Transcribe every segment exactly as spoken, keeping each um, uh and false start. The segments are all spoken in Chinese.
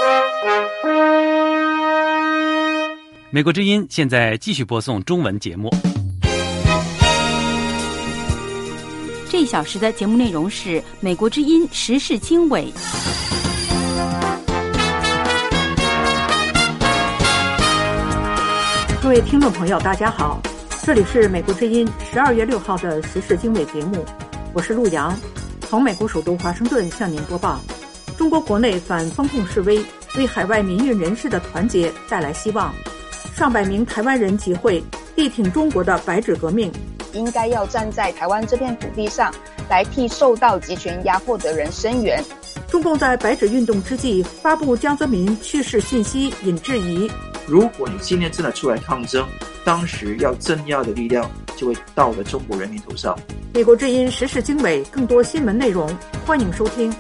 美国之音现在继续播送中文节目。 这一小时的节目内容是美国之音时事经纬。 各位听众朋友大家好，这里是美国之音十二月六号的时事经纬节目，我是陆洋，从美国首都华盛顿向您播报。中国国内反封控示威为海外民运人士的团结带来希望，上百名台湾人集会力挺中国的白纸革命， 应该要站在台湾这片土地上来替受到集权压迫的人声援。 中共在白纸运动之际发布江泽民去世信息引质疑， 如果你今天真的出来抗争，当时要镇压的力量就会到了中国人民头上。 美国之音时事经纬更多新闻内容，欢迎收听。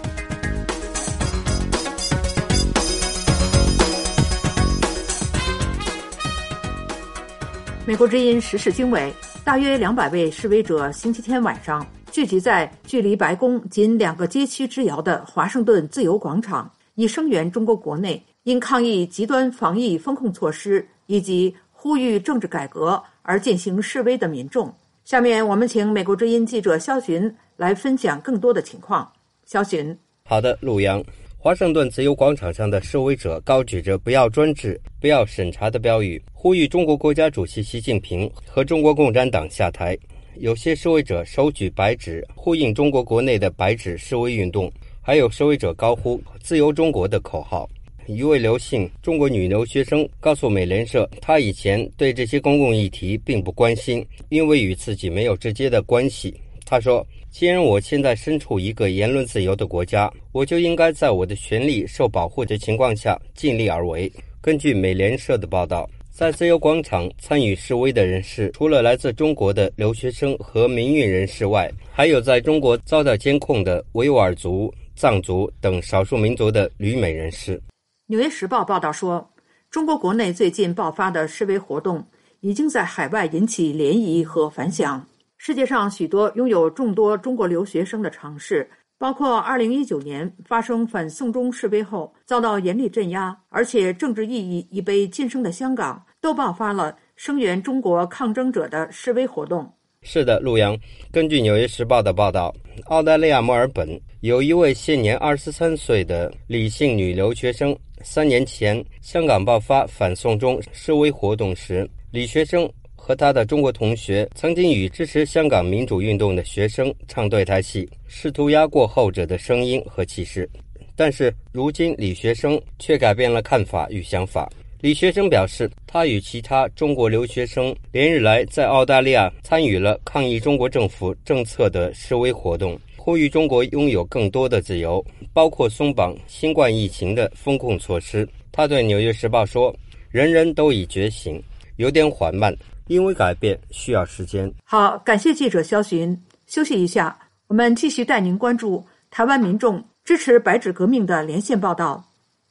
美国之音时事经纬，大约两百位示威者星期天晚上聚集在距离白宫仅两个街区之遥的华盛顿自由广场，以声援中国国内因抗议极端防疫风控措施以及呼吁政治改革而进行示威的民众。下面我们请美国之音记者肖寻来分享更多的情况。肖寻。 好的，陆洋。华盛顿自由广场上的示威者高举着不要专制不要审查的标语，呼吁中国国家主席习近平和中国共产党下台。有些示威者手举白纸呼应中国国内的白纸示威运动，还有示威者高呼自由中国的口号。一位刘姓中国女留学生告诉美联社，她以前对这些公共议题并不关心，因为与自己没有直接的关系。她说，既然我现在身处一个言论自由的国家，我就应该在我的权利受保护的情况下尽力而为。根据美联社的报道，在自由广场参与示威的人士，除了来自中国的留学生和民运人士外，还有在中国遭到监控的维吾尔族、藏族等少数民族的旅美人士。 纽约时报报道说，中国国内最近爆发的示威活动已经在海外引起涟漪和反响。世界上许多拥有众多中国留学生的城市，包括二零一九年发生反送中示威后遭到严厉镇压，而且政治意义已被晋升的香港，都爆发了声援中国抗争者的示威活动。 是的，陆洋。根据纽约时报的报道，澳大利亚墨尔本有一位现年二十三岁的李姓女留学生，三年前香港爆发反送中示威活动时，李学生和他的中国同学曾经与支持香港民主运动的学生唱对台戏，试图压过后者的声音和气势。但是如今李学生却改变了看法与想法。李学生表示，他与其他中国留学生连日来在澳大利亚参与了抗议中国政府政策的示威活动，呼吁中国拥有更多的自由，包括松绑新冠疫情的封控措施。他对纽约时报说，人人都已觉醒，有点缓慢，因为改变需要时间。 好，感谢记者肖寻。休息一下，我们继续带您关注台湾民众支持白纸革命的连线报道。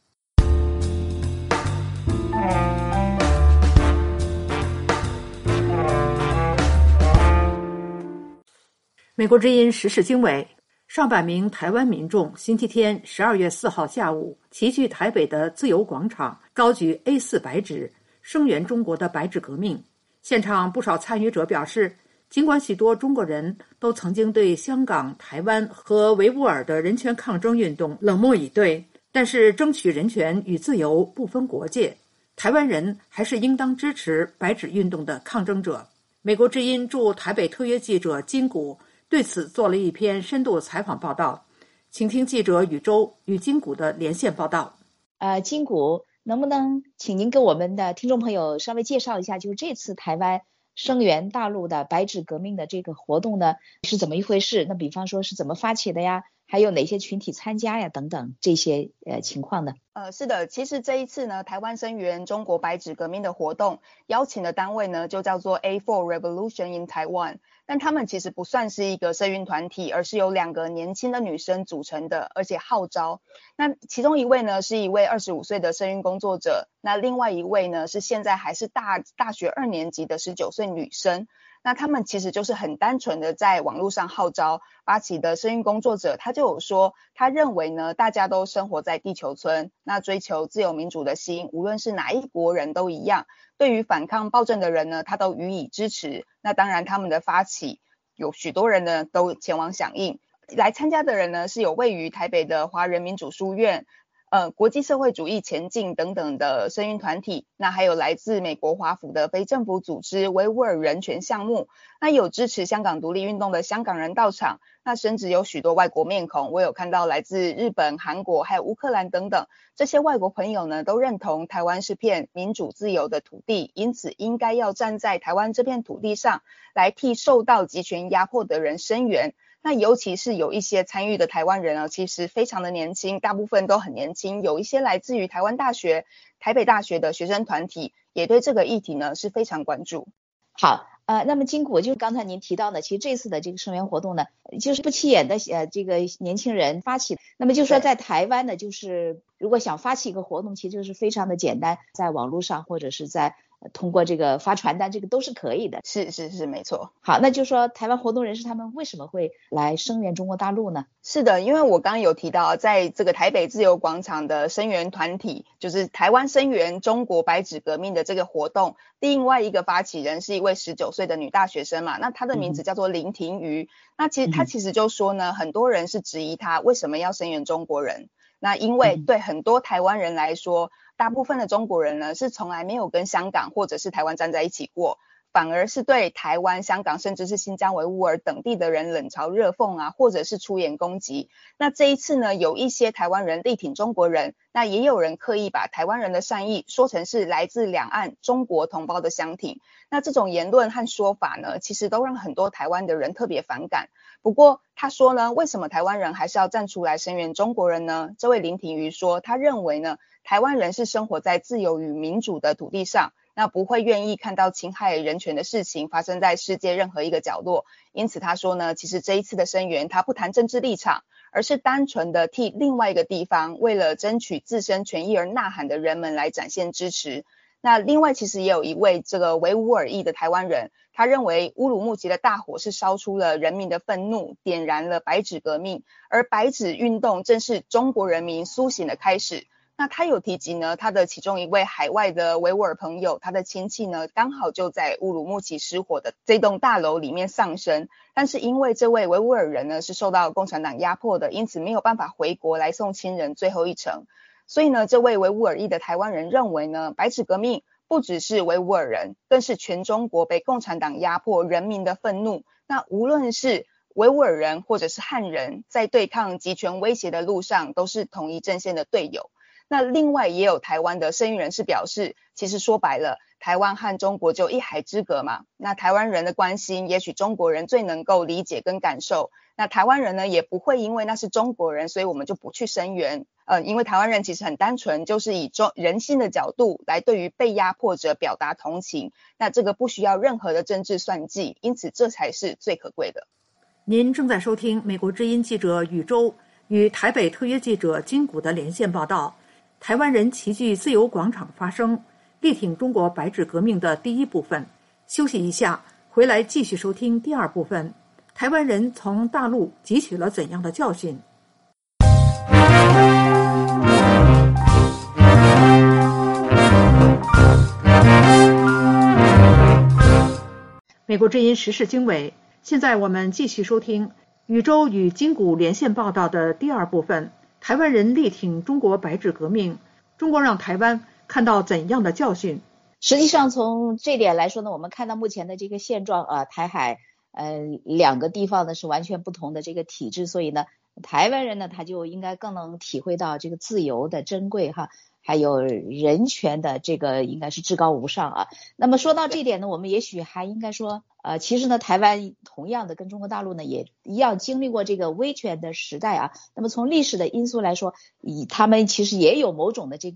美国之音时事经纬，上百名台湾民众星期天十二月四号下午齐聚台北的自由广场，高举 A 四 白纸，声援中国的白纸革命。现场不少参与者表示，尽管许多中国人都曾经对香港、台湾和维吾尔的人权抗争运动冷漠以对，但是争取人权与自由不分国界，台湾人还是应当支持白纸运动的抗争者。美国之音驻台北特约记者金谷对此做了一篇深度采访报道，请听记者宇宙与金谷的连线报道。 呃，金谷，能不能请您给我们的听众朋友稍微介绍一下，就是这次台湾声援大陆的白纸革命的这个活动呢是怎么一回事？那比方说是怎么发起的呀？还有哪些群体参加呀？等等这些呃情况呢？ 呃，是的，其实这一次呢，台湾声援中国白纸革命的活动邀请的单位呢，就叫做 A four Revolution in Taiwan。但他们其实不算是一个社运团体，而是由两个年轻的女生组成的，而且号召。那其中一位呢是一位二十五岁的社运工作者，那另外一位呢是现在还是大大学二年级的十九岁女生。 那他们其实就是很单纯的在网络上号召发起的声运工作者，他就有说他认为呢，大家都生活在地球村，那追求自由民主的心，无论是哪一国人都一样，对于反抗暴政的人呢，他都予以支持。那当然他们的发起有许多人呢都前往响应，来参加的人呢是有位于台北的华人民主书院、呃，国际社会主义前进等等的声运团体，那还有来自美国华府的非政府组织维吾尔人权项目，那有支持香港独立运动的香港人到场，那甚至有许多外国面孔，我有看到来自日本、韩国还有乌克兰等等，这些外国朋友呢都认同台湾是片民主自由的土地，因此应该要站在台湾这片土地上来替受到集权压迫的人声援。那尤其是有一些参与的台湾人呢，其实非常的年轻，大部分都很年轻，有一些来自于台湾大学、台北大学的学生团体，也对这个议题呢是非常关注。 好，呃，那么金谷，就刚才您提到的，其实这次的这个声援活动呢，就是不起眼的呃这个年轻人发起的。那么就说在台湾呢，就是如果想发起一个活动，其实就是非常的简单，在网络上或者是在通过这个发传单，这个都是可以的。 是是是，没错。 好，那就说台湾活动人士他们为什么会来声援中国大陆呢？ 是的，因为我刚刚有提到，在这个台北自由广场的声援团体，就是台湾声援中国白纸革命的这个活动，另外一个发起人是一位十九岁的女大学生嘛，那她的名字叫做林庭瑜。嗯、那其实她其实就说呢，很多人是质疑她为什么要声援中国人。那因为对很多台湾人来说，大部分的中国人呢是从来没有跟香港或者是台湾站在一起过，反而是对台湾、香港甚至是新疆维吾尔等地的人冷嘲热讽啊，或者是出言攻击。那这一次呢，有一些台湾人力挺中国人，那也有人刻意把台湾人的善意说成是来自两岸中国同胞的相挺。那这种言论和说法呢，其实都让很多台湾的人特别反感。不过他说呢，为什么台湾人还是要站出来声援中国人呢？这位林庭瑜说，他认为呢，台湾人是生活在自由与民主的土地上，那不会愿意看到侵害人权的事情发生在世界任何一个角落。因此他说呢，其实这一次的声援他不谈政治立场，而是单纯的替另外一个地方为了争取自身权益而呐喊的人们来展现支持。那另外其实也有一位这个维吾尔裔的台湾人，他认为乌鲁木齐的大火是烧出了人民的愤怒，点燃了白纸革命，而白纸运动正是中国人民苏醒的开始。那他有提及呢，他的其中一位海外的维吾尔朋友，他的亲戚呢刚好就在乌鲁木齐失火的这栋大楼里面丧生，但是因为这位维吾尔人呢是受到共产党压迫的，因此没有办法回国来送亲人最后一程。所以呢，这位维吾尔裔的台湾人认为呢，白纸革命不只是维吾尔人，更是全中国被共产党压迫人民的愤怒。那无论是维吾尔人或者是汉人，在对抗集权威胁的路上都是同一阵线的队友。那另外也有台湾的声援人士表示，其实说白了，台湾和中国就一海之隔嘛，那台湾人的关心也许中国人最能够理解跟感受，那台湾人呢也不会因为那是中国人所以我们就不去声援。呃，因为台湾人其实很单纯，就是以中人性的角度来对于被压迫者表达同情，那这个不需要任何的政治算计，因此这才是最可贵的。 您正在收听美国之音记者宇宙与台北特约记者金谷的连线报道，台湾人齐聚自由广场发声，力挺中国白纸革命的第一部分。休息一下，回来继续收听第二部分。台湾人从大陆汲取了怎样的教训？美国之音时事经纬，现在我们继续收听宇宙与金谷连线报道的第二部分。台湾人力挺中国白纸革命，中国让台湾看到怎样的教训？ 实际上从这点来说呢，我们看到目前的这个现状啊，台海呃两个地方呢是完全不同的这个体制，所以呢台湾人呢他就应该更能体会到这个自由的珍贵哈，还有人权的这个应该是至高无上啊。那么说到这点呢，我们也许还应该说呃，其实呢台湾同样的跟中国大陆呢也一样经历过这个威权的时代啊。那么从历史的因素来说，以他们其实也有某种的这个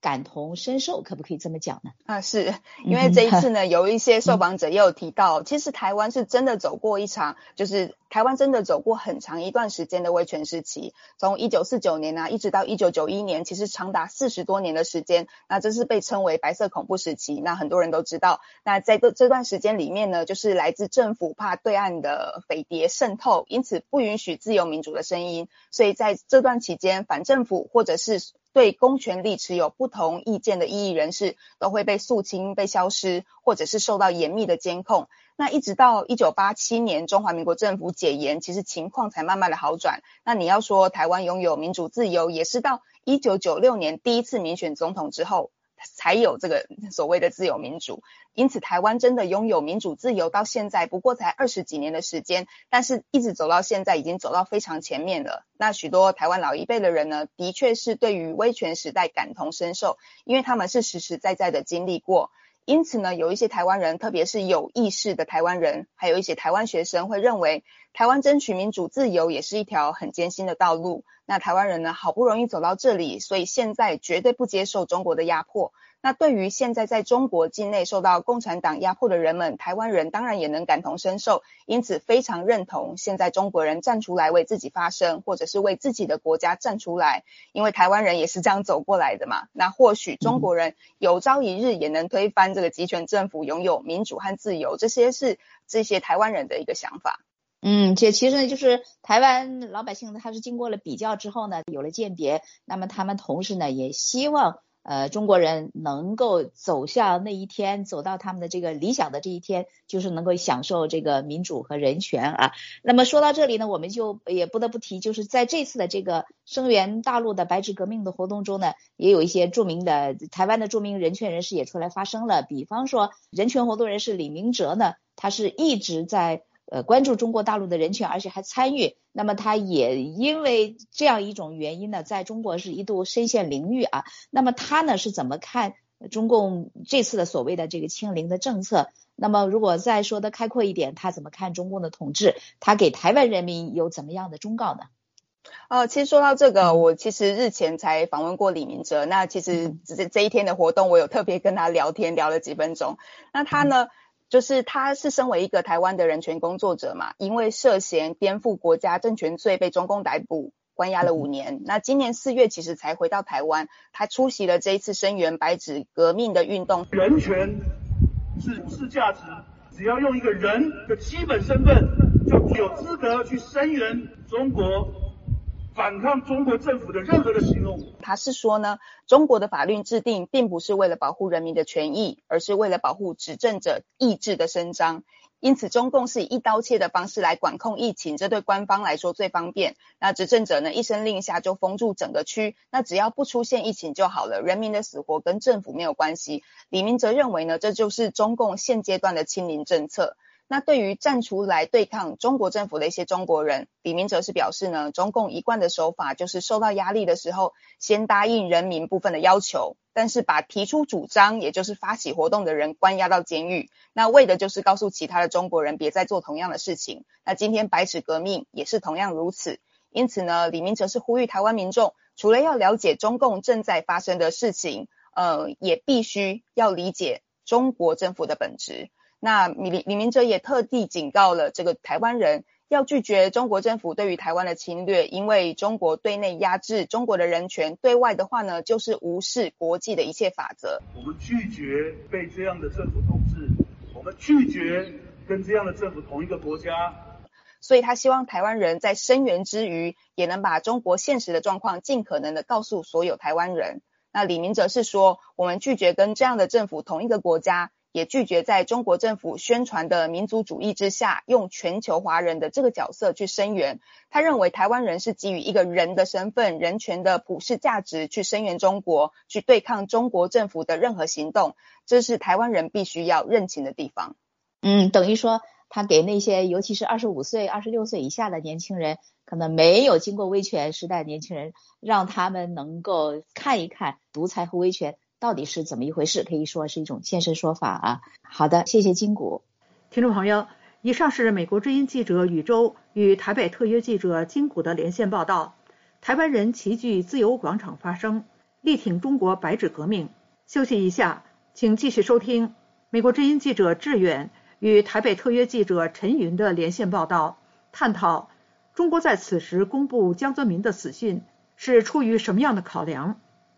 感同身受，可不可以这么讲呢？ 啊，是因为这一次呢，有一些受访者也有提到，其实台湾是真的走过一场，就是台湾真的走过很长一段时间的威权时期，从一九四九年啊，一直到一九九一年，其实长达四十多年的时间，那这是被称为白色恐怖时期。那很多人都知道，那在这这段时间里面呢，就是来自政府怕对岸的匪谍渗透，因此不允许自由民主的声音，所以在这段期间，反政府或者是对公权力持有不同意见的异议人士都会被肃清、被消失，或者是受到严密的监控。那一直到一九八七年中华民国政府解严，其实情况才慢慢的好转。那你要说台湾拥有民主自由，也是到一九九六年第一次民选总统之后才有这个所谓的自由民主。因此台湾真的拥有民主自由到现在不过才二十几年的时间，但是一直走到现在已经走到非常前面了。那许多台湾老一辈的人呢，的确是对于威权时代感同身受，因为他们是实实在在的经历过。因此呢，有一些台湾人，特别是有意识的台湾人，还有一些台湾学生会认为台湾争取民主自由也是一条很艰辛的道路。那台湾人呢，好不容易走到这里，所以现在绝对不接受中国的压迫。那对于现在在中国境内受到共产党压迫的人们，台湾人当然也能感同身受，因此非常认同现在中国人站出来为自己发声，或者是为自己的国家站出来，因为台湾人也是这样走过来的嘛。那或许中国人有朝一日也能推翻这个集权政府，拥有民主和自由，这些是这些台湾人的一个想法。 嗯，这其实呢，就是台湾老百姓他是经过了比较之后呢，有了鉴别，那么他们同时呢也希望呃中国人能够走向那一天，走到他们的这个理想的这一天，就是能够享受这个民主和人权啊。那么说到这里呢，我们就也不得不提，就是在这次的这个声援大陆的白纸革命的活动中呢，也有一些著名的台湾的著名人权人士也出来发声了，比方说人权活动人士李明哲呢，他是一直在呃，关注中国大陆的人权，而且还参与。那么他也因为这样一种原因呢，在中国是一度身陷囹圄啊。那么他呢是怎么看中共这次的所谓的这个清零的政策？那么如果再说的开阔一点，他怎么看中共的统治？他给台湾人民有怎么样的忠告呢？ 呃，其实说到这个，我其实日前才访问过李明哲，那其实这这一天的活动，我有特别跟他聊天，聊了几分钟。那他呢？嗯就是他是身为一个台湾的人权工作者嘛，因为涉嫌颠覆国家政权罪被中共逮捕关押了五年。那今年四月其实才回到台湾，他出席了这一次声援白纸革命的运动。 人权是普世价值，只要用一个人的基本身份，就有资格去声援中国反抗中国政府的任何的行动。 他是说呢，中国的法律制定并不是为了保护人民的权益，而是为了保护执政者意志的伸张。因此中共是以一刀切的方式来管控疫情，这对官方来说最方便。那执政者呢，一声令下就封住整个区，那只要不出现疫情就好了，人民的死活跟政府没有关系。李明哲认为呢，这就是中共现阶段的清零政策。那对于站出来对抗中国政府的一些中国人，李明哲是表示呢，中共一贯的手法就是受到压力的时候，先答应人民部分的要求，但是把提出主张，也就是发起活动的人关押到监狱，那为的就是告诉其他的中国人别再做同样的事情。那今天白纸革命也是同样如此。因此呢，李明哲是呼吁台湾民众，除了要了解中共正在发生的事情，呃，也必须要理解中国政府的本质。那李李明哲也特地警告了这个台湾人，要拒绝中国政府对于台湾的侵略，因为中国对内压制中国的人权，对外的话呢，就是无视国际的一切法则。 我们拒绝被这样的政府统治，我们拒绝跟这样的政府同一个国家。 所以他希望台湾人在声援之余，也能把中国现实的状况尽可能的告诉所有台湾人。那李明哲是说，我们拒绝跟这样的政府同一个国家，也拒绝在中国政府宣传的民族主义之下，用全球华人的这个角色去声援。他认为台湾人是基于一个人的身份，人权的普世价值去声援中国，去对抗中国政府的任何行动，这是台湾人必须要认清的地方。 嗯，等于说他给那些尤其是二十五岁、二十六岁以下的年轻人，可能没有经过威权时代的年轻人，让他们能够看一看独裁和威权到底是怎么一回事，可以说是一种现身说法啊。好的，谢谢金谷。 听众朋友，以上是美国之音记者宇宙与台北特约记者金谷的连线报道。台湾人齐聚自由广场发声， 力挺中国白纸革命。休息一下，请继续收听美国之音记者志远与台北特约记者陈云的连线报道，探讨中国在此时公布江泽民的死讯是出于什么样的考量。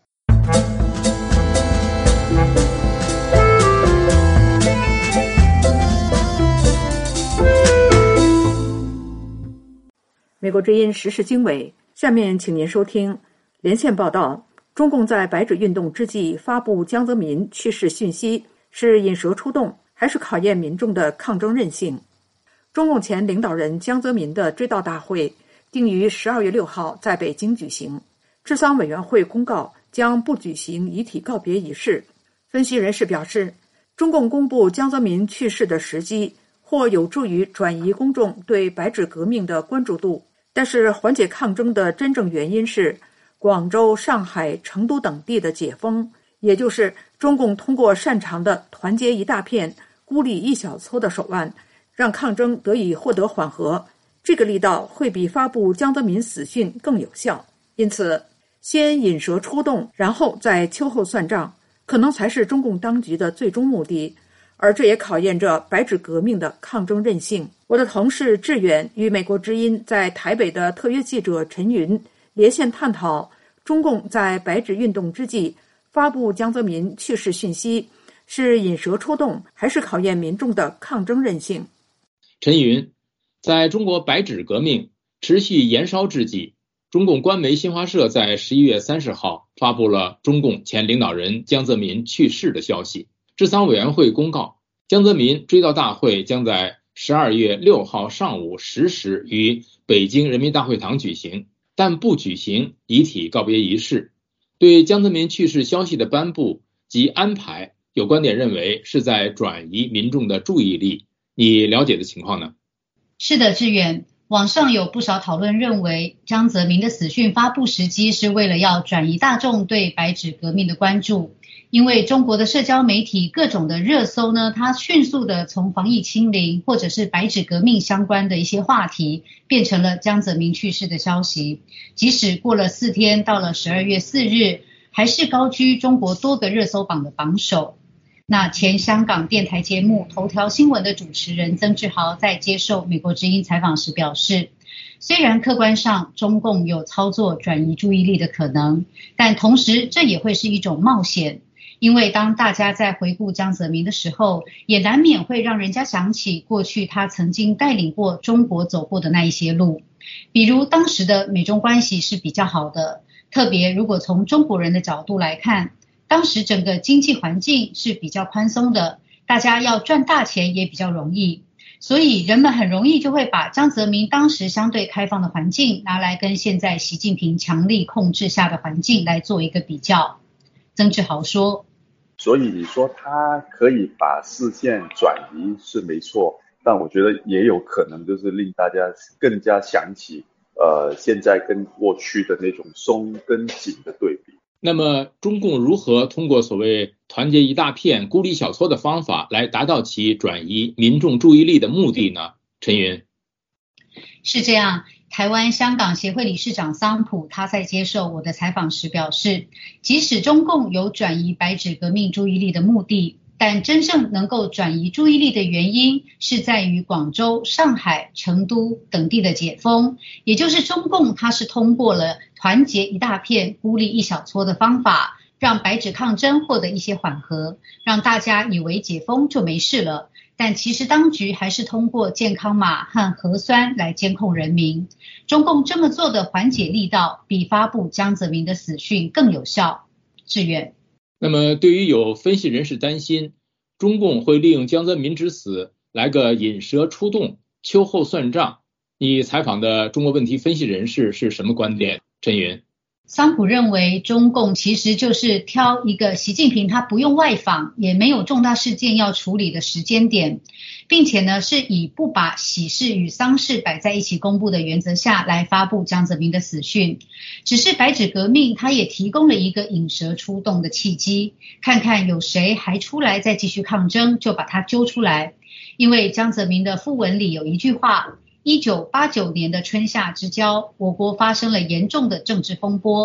美国之音时事经纬，下面请您收听连线报道。中共在白纸运动之际发布江泽民去世讯息，是引蛇出洞，还是考验民众的抗争韧性？中共前领导人江泽民的追悼大会定于十二月六号在北京举行，治丧委员会公告将不举行遗体告别仪式。分析人士表示，中共公布江泽民去世的时机或有助于转移公众对白纸革命的关注度，但是缓解抗争的真正原因是广州、上海、成都等地的解封，也就是中共通过擅长的团结一大片、孤立一小撮的手腕，让抗争得以获得缓和。这个力道会比发布江泽民死讯更有效。因此，先引蛇出洞，然后再秋后算账，可能才是中共当局的最终目的。而这也考验着白纸革命的抗争韧性。我的同事志远与美国之音在台北的特约记者陈云连线探讨中共在白纸运动之际发布江泽民去世讯息，是引蛇出洞，还是考验民众的抗争韧性？ 陈云，在中国白纸革命持续延烧之际，中共官媒新华社在十一月三十号发布了中共前领导人江泽民去世的消息。治丧委员会公告，江泽民追悼大会将在十二月六号上午十时于北京人民大会堂举行，但不举行遗体告别仪式。对江泽民去世消息的颁布及安排，有观点认为是在转移民众的注意力。你了解的情况呢？ 是的，志远，网上有不少讨论认为，江泽民的死讯发布时机是为了要转移大众对白纸革命的关注。因为中国的社交媒体各种的热搜呢，它迅速的从防疫清零或者是白纸革命相关的一些话题，变成了江泽民去世的消息。即使过了四天，到了十二月四日，还是高居中国多个热搜榜的榜首。那前香港电台节目头条新闻的主持人曾志豪在接受美国之音采访时表示，虽然客观上中共有操作转移注意力的可能，但同时这也会是一种冒险。因为当大家在回顾江泽民的时候，也难免会让人家想起过去他曾经带领过中国走过的那一些路。比如当时的美中关系是比较好的，特别如果从中国人的角度来看，当时整个经济环境是比较宽松的，大家要赚大钱也比较容易，所以人们很容易就会把江泽民当时相对开放的环境拿来跟现在习近平强力控制下的环境来做一个比较。曾志豪说， 所以你说他可以把视线转移是没错，但我觉得也有可能就是令大家更加想起呃现在跟过去的那种松跟紧的对比。 那么中共如何通过所谓团结一大片孤立小撮的方法来达到其转移民众注意力的目的呢？陈云。 是这样，台湾香港协会理事长桑普他在接受我的采访时表示，即使中共有转移白纸革命注意力的目的，但真正能够转移注意力的原因是在于广州、上海、成都等地的解封，也就是中共它是通过了团结一大片孤立一小撮的方法，让白纸抗争获得一些缓和，让大家以为解封就没事了。但其实当局还是通过健康码和核酸来监控人民。中共这么做的缓解力道比发布江泽民的死讯更有效。志远。 那么对于有分析人士担心中共会利用江泽民之死来个引蛇出洞、秋后算账，你采访的中国问题分析人士是什么观点？陈云。 桑普认为中共其实就是挑一个习近平他不用外访也没有重大事件要处理的时间点，并且呢是以不把喜事与丧事摆在一起公布的原则下来发布江泽民的死讯。只是白纸革命它也提供了一个引蛇出洞的契机，看看有谁还出来再继续抗争，就把他揪出来。因为江泽民的讣文里有一句话，一九八九年的春夏之交，我国发生了严重的政治风波，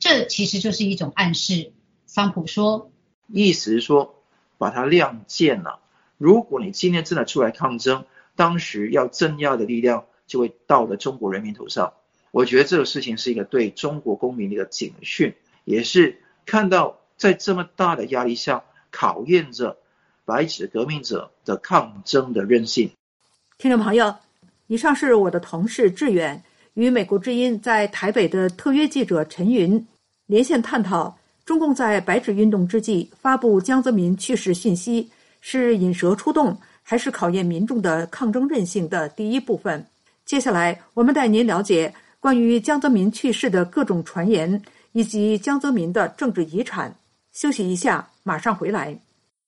这其实就是一种暗示。桑普说， 意思是说把它亮剑了。如果你今天真的出来抗争，当时要镇压的力量就会到了中国人民头上。我觉得这个事情是一个对中国公民的一个警讯，也是看到在这么大的压力下考验着白纸革命者的抗争的韧性。 听众朋友，以上是我的同事志远与美国之音在台北的特约记者陈云连线探讨中共在白纸运动之际发布江泽民去世信息是引蛇出洞还是考验民众的抗争韧性的第一部分。接下来我们带您了解关于江泽民去世的各种传言以及江泽民的政治遗产。休息一下，马上回来。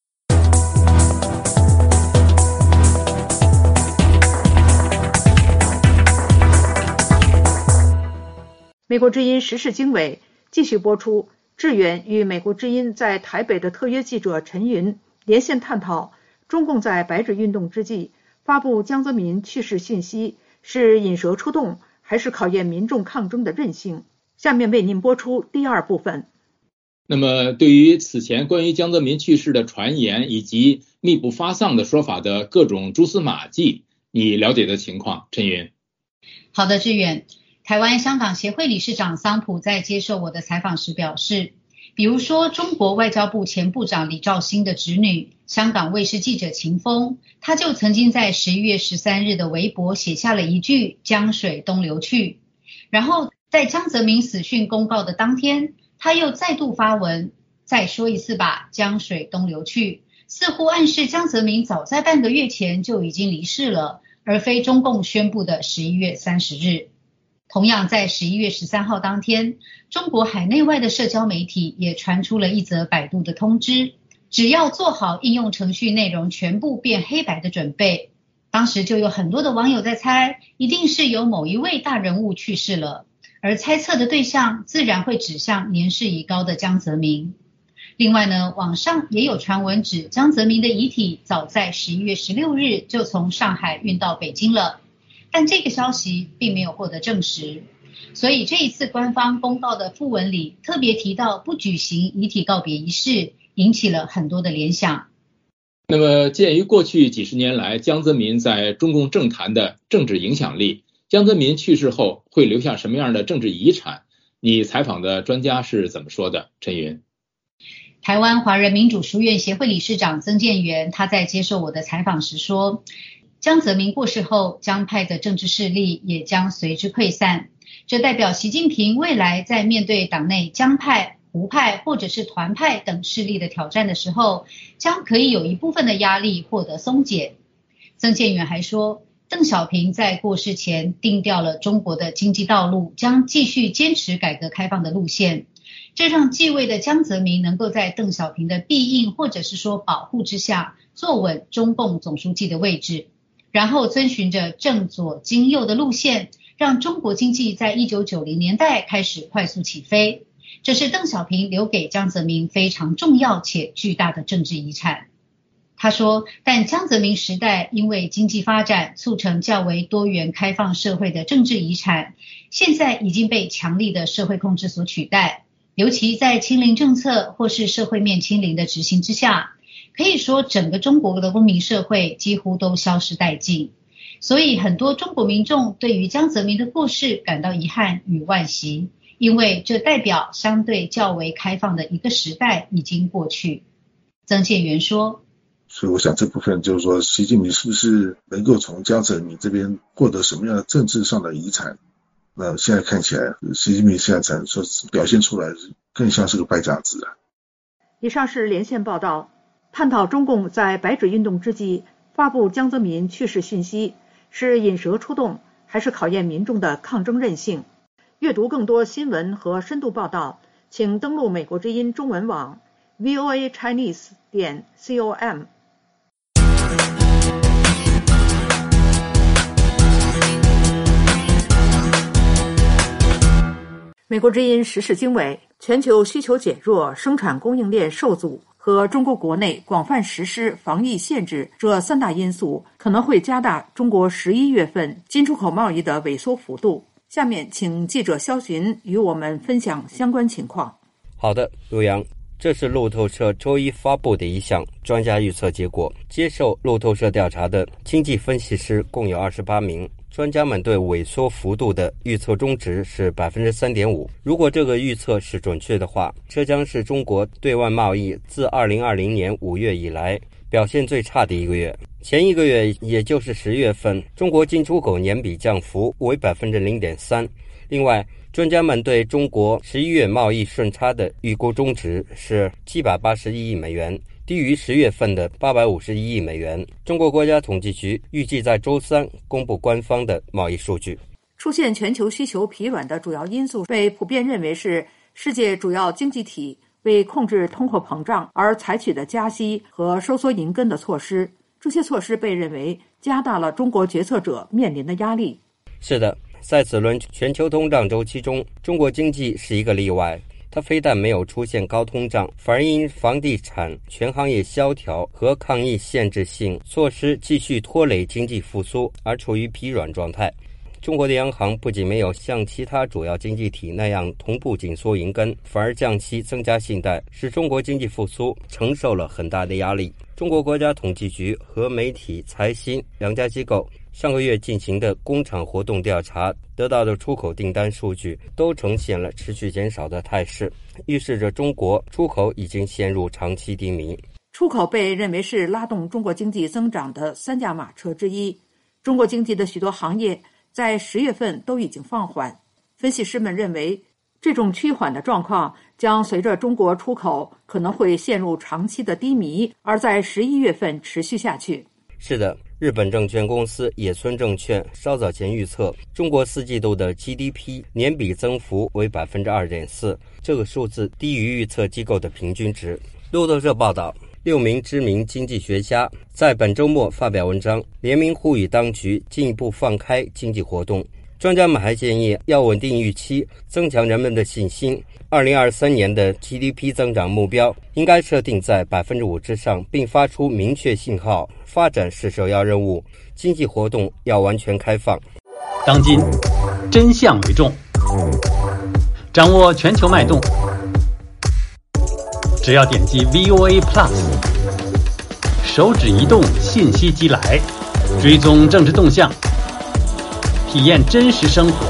美国之音时事经纬继续播出，志远与美国之音在台北的特约记者陈云连线探讨中共在白纸运动之际发布江泽民去世信息是引蛇出洞还是考验民众抗争的韧性。下面为您播出第二部分。 那么对于此前关于江泽民去世的传言以及密不发丧的说法的各种蛛丝马迹，你了解的情况，陈云。 好的，志远。台湾香港协会理事长桑普在接受我的采访时表示，比如说中国外交部前部长李肇星的侄女，香港卫视记者秦风，他就曾经在十一月十三日的微博写下了一句江水东流去，然后在江泽民死讯公告的当天，他又再度发文，再说一次吧，江水东流去，似乎暗示江泽民早在半个月前就已经离世了，而非中共宣布的十一月三十日。同样在十一月十三号当天，中国海内外的社交媒体也传出了一则百度的通知，只要做好应用程序内容全部变黑白的准备。当时就有很多的网友在猜，一定是有某一位大人物去世了，而猜测的对象自然会指向年事已高的江泽民。另外呢，网上也有传闻指江泽民的遗体早在十一月十六日就从上海运到北京了，但这个消息并没有获得证实，所以这一次官方公告的附文里特别提到不举行遗体告别仪式，引起了很多的联想。 那么鉴于过去几十年来江泽民在中共政坛的政治影响力，江泽民去世后会留下什么样的政治遗产？你采访的专家是怎么说的？陈云。 台湾华人民主书院协会理事长曾建元，他在接受我的采访时说，江泽民过世后，江派的政治势力也将随之溃散，这代表习近平未来在面对党内江派、胡派或者是团派等势力的挑战的时候，将可以有一部分的压力获得松解。曾建元还说，邓小平在过世前定调了中国的经济道路，将继续坚持改革开放的路线，这让继位的江泽民能够在邓小平的庇荫或者是说保护之下，坐稳中共总书记的位置，然后遵循着正左经右的路线，让中国经济在一九九零年代开始快速起飞。这是邓小平留给江泽民非常重要且巨大的政治遗产。他说，但江泽民时代因为经济发展促成较为多元开放社会的政治遗产，现在已经被强力的社会控制所取代，尤其在清零政策或是社会面清零的执行之下，可以说整个中国的公民社会几乎都消失殆尽。所以很多中国民众对于江泽民的过世感到遗憾与惋惜，因为这代表相对较为开放的一个时代已经过去。曾建元说， 所以我想这部分就是说，习近平是不是能够从江泽民这边获得什么样的政治上的遗产？那现在看起来，习近平现在才说表现出来更像是个败家子啊。 以上是连线报道，探讨中共在白纸运动之际发布江泽民去世讯息是引蛇出洞还是考验民众的抗争韧性。阅读更多新闻和深度报道，请登录美国之音中文网 v o a chinese 点 com。美国之音时事经纬，全球需求减弱、生产供应链受阻和中国国内广泛实施防疫限制这三大因素可能会加大中国十一月份进出口贸易的萎缩幅度。 下面请记者肖寻与我们分享相关情况。 好的，陆阳，这是路透社周一发布的一项专家预测结果。接受路透社调查的经济分析师共有二十八名，专家们对萎缩幅度的预测中值是 百分之三点五。 如果这个预测是准确的话，这将是中国对外贸易自二零二零年五月以来表现最差的一个月。前一个月，也就是十月份，中国进出口年比降幅为 百分之零点三。 另外，专家们对中国十一月贸易顺差的预估中值是七百八十一亿美元，低于十月份的八百五十一亿美元。中国国家统计局预计在周三公布官方的贸易数据。 出现全球需求疲软的主要因素被普遍认为是世界主要经济体为控制通货膨胀而采取的加息和收缩银根的措施。这些措施被认为加大了中国决策者面临的压力。 是的，在此轮全球通胀周期中，中国经济是一个例外。它非但没有出现高通胀，反而因房地产全行业萧条和抗疫限制性措施继续拖累经济复苏而处于疲软状态。中国的央行不仅没有像其他主要经济体那样同步紧缩银根，反而降息增加信贷，使中国经济复苏承受了很大的压力。中国国家统计局和媒体财新两家机构上个月进行的工厂活动调查得到的出口订单数据都呈现了持续减少的态势，预示着中国出口已经陷入长期低迷。 出口被认为是拉动中国经济增长的三驾马车之一。中国经济的许多行业在十月份都已经放缓。分析师们认为，这种趋缓的状况将随着中国出口可能会陷入长期的低迷，而在十一月份持续下去。 是的，日本证券公司野村证券稍早前预测，中国四季度的 G D P 年比增幅为 百分之二点四， 这个数字低于预测机构的平均值。路透社报道，六名知名经济学家在本周末发表文章，联名呼吁当局进一步放开经济活动。专家们还建议要稳定预期，增强人们的信心。二零二三年的 G D P 增长目标应该设定在 百分之五 之上，并发出明确信号，发展是首要任务，经济活动要完全开放。 当今真相为重，掌握全球脉动，只要点击 V O A Plus， 手指移动，信息即来，追踪政治动向，体验真实生活，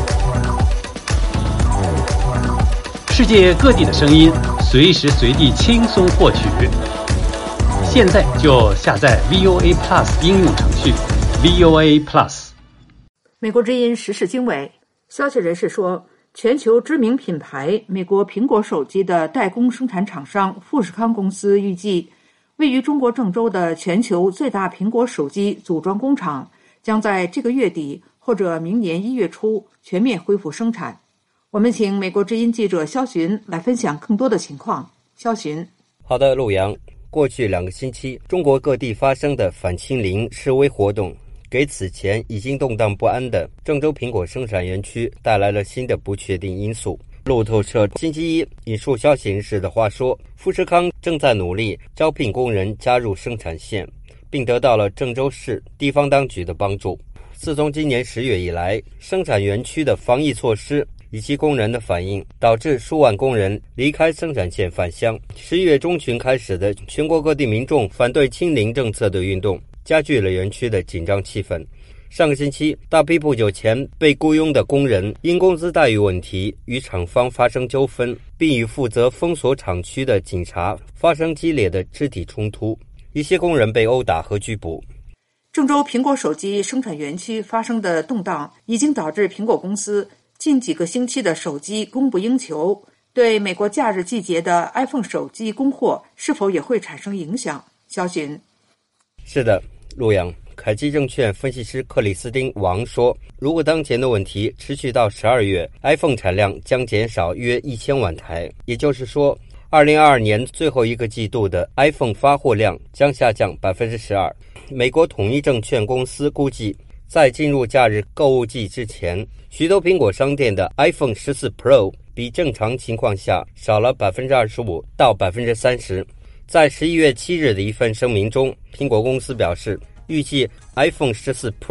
世界各地的声音，随时随地轻松获取。现在就下载 V O A Plus 应用程序 V O A Plus。 美国之音时事经纬消息人士说，全球知名品牌美国苹果手机的代工生产厂商富士康公司预计，位于中国郑州的全球最大苹果手机组装工厂将在这个月底或者明年一月初全面恢复生产。我们请美国之音记者肖寻来分享更多的情况。肖寻。 好的，陆阳。过去两个星期，中国各地发生的反清零示威活动，给此前已经动荡不安的郑州苹果生产园区带来了新的不确定因素。路透社星期一引述消息人士的话说，富士康正在努力招聘工人加入生产线，并得到了郑州市地方当局的帮助。自从今年十月以来，生产园区的防疫措施以及工人的反应，导致数万工人离开生产线返乡。十一月中旬开始的全国各地民众反对清零政策的运动，加剧了园区的紧张气氛。上个星期，大批不久前被雇佣的工人因工资待遇问题与厂方发生纠纷，并与负责封锁厂区的警察发生激烈的肢体冲突，一些工人被殴打和拘捕。 郑州苹果手机生产园区发生的动荡已经导致苹果公司近几个星期的手机供不应求，对美国假日季节的 iPhone 手机供货是否也会产生影响？肖寻。 是的，陆阳。凯基证券分析师克里斯汀·王说，如果当前的问题持续到十二月， iPhone 产量将减少约一千万台，也就是说二零二二年最后一个季度的 iPhone 发货量将下降 百分之十二。 美国统一证券公司估计，在进入假日购物季之前，许多苹果商店的 iPhone 十四 Pro 比正常情况下少了 百分之二十五 到 百分之三十。 在十一月七日的一份声明中，苹果公司表示，预计 iPhone 十四 Pro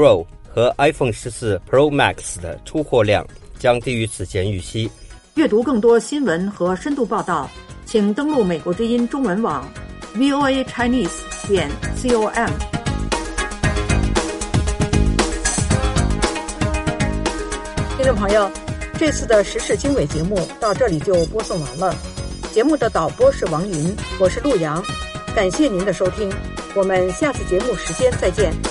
和 iPhone 十四 Pro Max 的出货量将低于此前预期。 阅读更多新闻和深度报道，请登录美国之音中文网 v o a chinese 点 com。听众朋友，这次的时事经纬节目到这里就播送完了。节目的导播是王云，我是陆阳，感谢您的收听，我们下次节目时间再见。